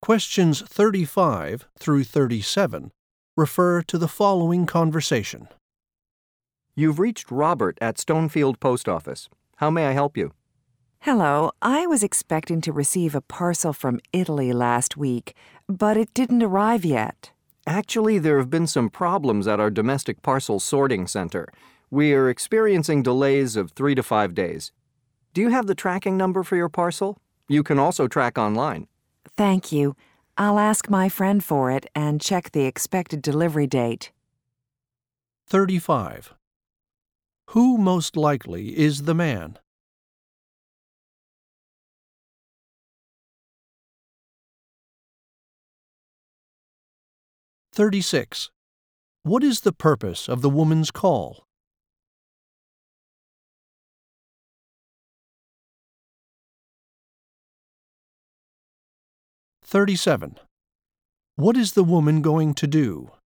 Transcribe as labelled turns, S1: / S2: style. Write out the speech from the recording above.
S1: Questions 35 through 37 refer to the following conversation.
S2: You've reached Robert at Stonefield Post Office. How may I help you?
S3: Hello, I was expecting to receive a parcel from Italy last week, but it didn't arrive yet.
S2: Actually, there have been some problems at our domestic parcel sorting center. We are experiencing delays of 3 to 5 days. Do you have the tracking number for your parcel? You can also track online.
S3: Thank you. I'll ask my friend for it and check the expected delivery date.
S1: 35. Who most likely is the man? (36) What is the purpose of the woman's call? 37. What is the woman going to do?